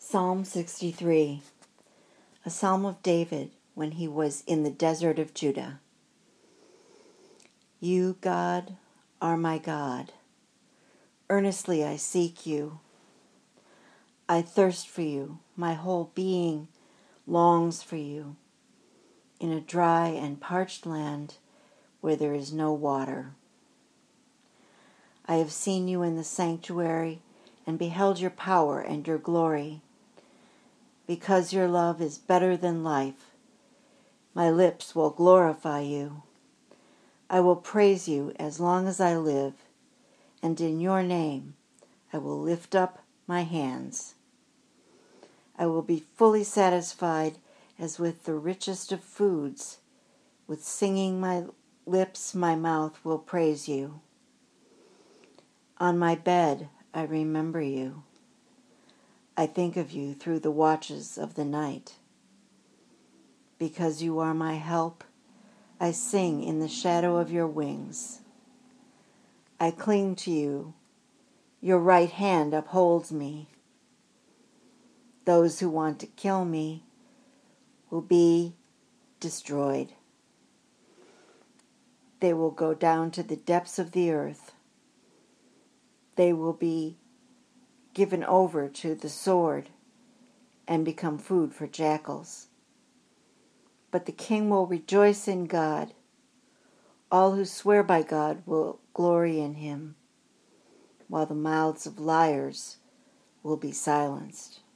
Psalm 63, a psalm of David when he was in the desert of Judah. You, God, are my God. Earnestly I seek you. I thirst for you. My whole being longs for you in a dry and parched land where there is no water. I have seen you in the sanctuary and beheld your power and your glory. Because your love is better than life, my lips will glorify you. I will praise you as long as I live, and in your name I will lift up my hands. I will be fully satisfied as with the richest of foods. With singing my lips, my mouth will praise you. On my bed, I remember you. I think of you through the watches of the night. Because you are my help, I sing in the shadow of your wings. I cling to you. Your right hand upholds me. Those who want to kill me will be destroyed. They will go down to the depths of the earth. They will be given over to the sword and become food for jackals. But the king will rejoice in God. All who swear by God will glory in him, while the mouths of liars will be silenced.